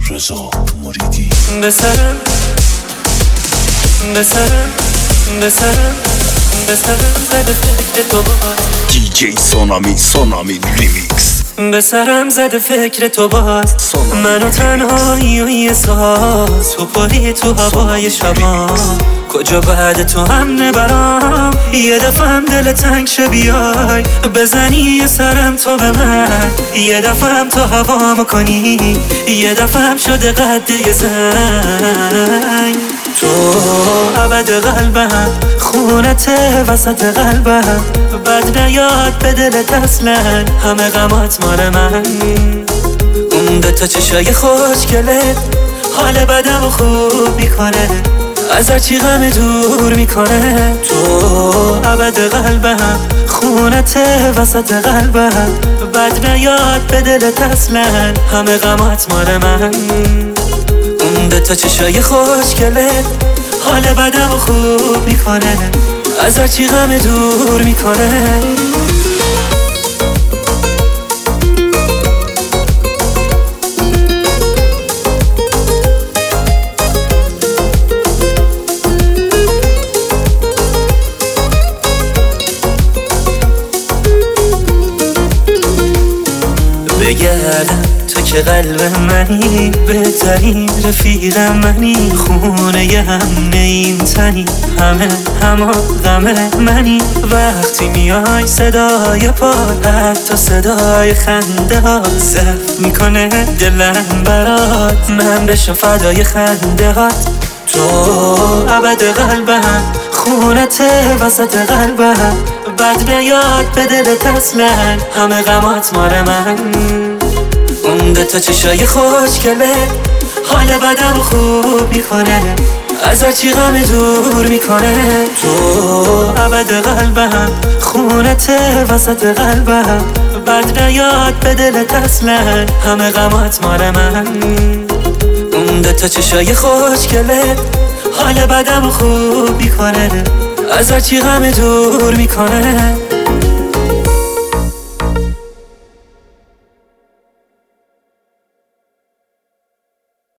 رضا مریدی. بسرم زده فکر تو باز. دیجی سونامی ریمیکس. به سرم زده فکر تو باز. منو تنهایی و یه ساز تو پری تو هوای شبا. کجا بعد تو هم نبرام. یه دفعه هم دل تنگ شه بیای بزنی یه سرم تو به من. یه دفعه هم تو هوامو کنی. یه دفعه هم شده قد یه زنگ. تو ابد قلبم خونت وسط قلبم. بد نیاد به دلت اصلا همه غمات مال من. اون دوتا چشای خوشگلت حال بدم خوب میکنه. از هرچی غم دور میکنه. تو ابد قلبم خونت وسط قلبم. بد نیاد به دلت اصلا همه غمات مال من. اون دوتا چشای خوشگلت حال بدم خوب میکنه. از هرچی غم دور میکنه. بگردم تو که قلب منی. بهترین رفیق منی. خونه ی هم این تنی. همه غم منی. وقتی میای صدای پاد حتی صدای خنده ها زف میکنه دلم برات. من بشم فدای خنده هات. تو ابد قلبم خونت وسط قلبم. بد نیاد به دلت اصلا همه غمات مال من. اون دوتا چشای خوشگلت حال بدم خوب میکنه. از هرچی غم دور میکنه. تو ابد قلبم خونت وسط قلبم. بد نیاد به دلت اصلا همه غمات مال من. اون دوتا چشای خوشگلت حال بدم خوب میکنه. از هرچی غم دور میکنه.